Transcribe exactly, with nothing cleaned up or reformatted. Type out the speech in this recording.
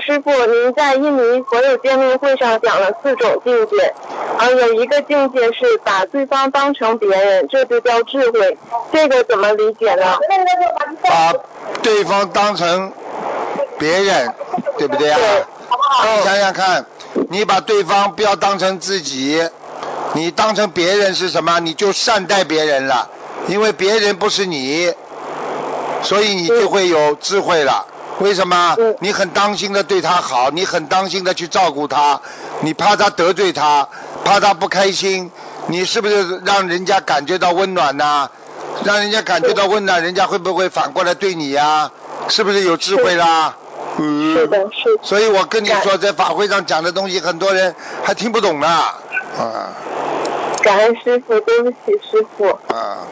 师傅，您在印尼佛友见面会上讲了四种境界，啊，有一个境界是把对方当成别人，这就叫智慧，这个怎么理解呢？ 把对方当成别人，对不对啊？你想想看，你把对方不要当成自己，你当成别人是什么？你就善待别人了，因为别人不是你，所以你就会有智慧了。为什么？你很当心的对他好，你很当心的去照顾他，你怕他得罪他，怕他不开心，你是不是让人家感觉到温暖呢？让人家感觉到温暖，人家会不会反过来对你呀？是不是有智慧啦？嗯， 是的，是。 所以我跟你说，在法会上讲的东西，很多人还听不懂呢。啊。 感恩师傅，对不起师傅。 啊。